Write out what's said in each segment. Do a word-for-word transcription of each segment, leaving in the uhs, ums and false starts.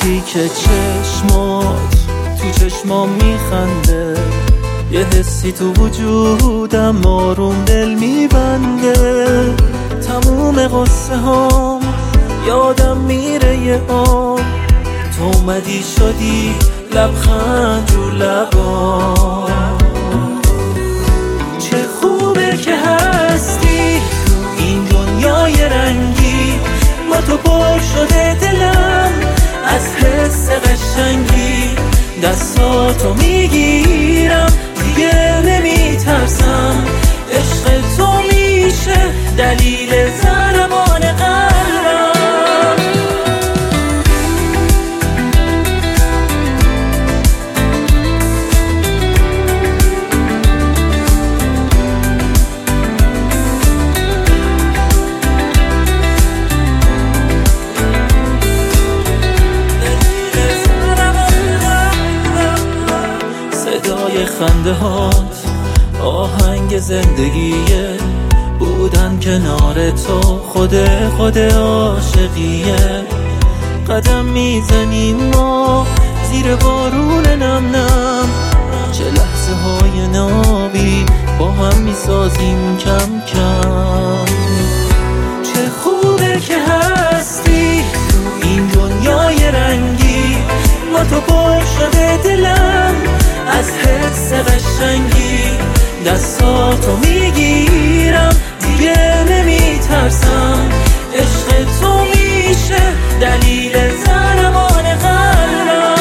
وقتی که چشمات تو چشمام میخنده، یه حسی تو وجودم آروم دل میبنده. تموم قصه هام یادم میره یه آن، تو اومدی شدی لبخند رو لبام. چه خوبه که هستی تو این دنیای رنگی، با تو پر شده دلم از حس قشنگی. دستاتو میگیرم دیگه نمیترسم، عشق تو میشه دلیل ضربان قلبم. صدای خنده هات آهنگ زندگیه، بودن کنار تو خود خود عاشقیه. قدم میزنیم ما زیر بارون نم نم، چه لحظه های نابی با هم میسازیم کم کم. چه خوبه که هستی تو این دنیای رنگی، با تو پر شده دلم از حس قشنگی. دستاتو میگیرم دیگه نمیترسم، عشق تو میشه دلیل ضربان قلبم.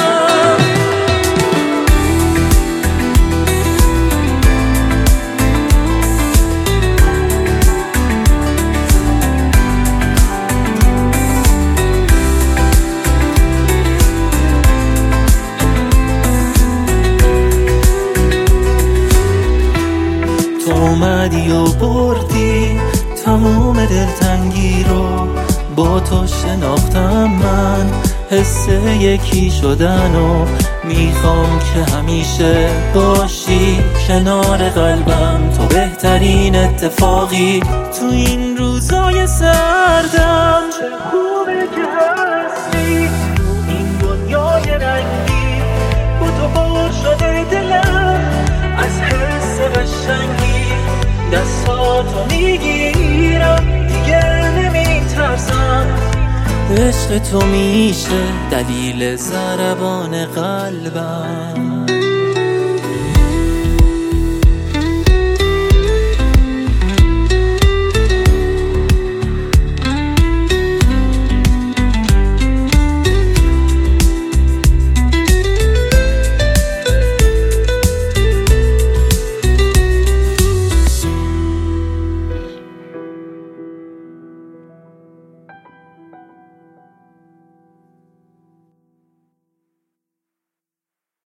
تو اومدی و بردی تموم دلتنگی رو، با تو شناختم من حس یکی شدن و میخوام که همیشه باشی کنار قلبم. تو بهترین اتفاقی تو این روزای سردم. چه خوبه که هستی تو این دنیای رنگی، با تو پر شده دلم از حس قشنگی. دستاتو میگیرم دیگه نمیترسم، عشق تو میشه دلیل ضربان قلبم.